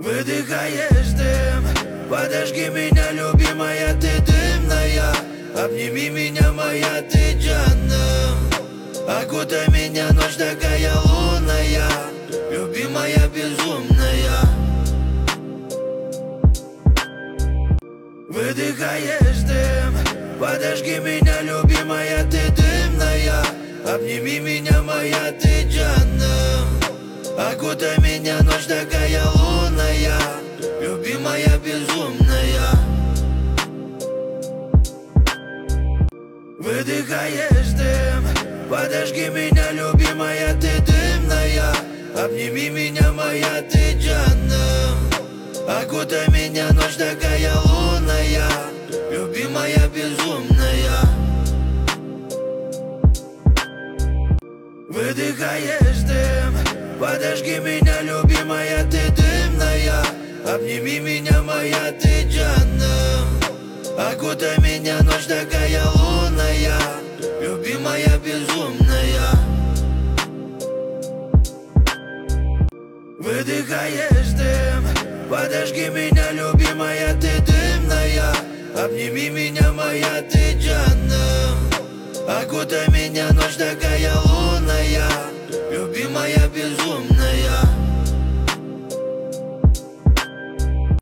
Выдыхаешь дым, подожги меня, любимая, ты дымная. Обними меня, моя ты Джанна. Окутай меня, ночь такая лунная, любимая безумная. Выдыхаешь дым, подожги меня, любимая, ты дымная. Обними меня, моя ты Джанна. Окутай меня, ночь такая лунная, любимая безумная. Выдыхаешь дым, подожги меня, любимая, ты дымная. Обними меня, моя ты Джанна. Окутай меня, ночь такая лунная, любимая безумная. Выдыхаешь дым, подожги меня, любимая, ты дымная. Обними меня, моя ты Джанна. Окутай меня, ночь такая лунная, любимая безумная. Выдыхаешь дым, подожги меня, любимая, ты дымная. Обними меня, моя ты Джанна. Окутай меня, ночь такая лунная, любимая безумная. Выдыхаешь дым, подожги меня, любимая, ты дымная. Обними меня, моя ты Джанна. Окутай меня, ночь такая лунная, любимая безумная. Выдыхаешь дым, подожги меня, любимая, ты дымная. Обними меня, моя ты Джанна. Окутай меня, ночь такая лунная, любимая безумная.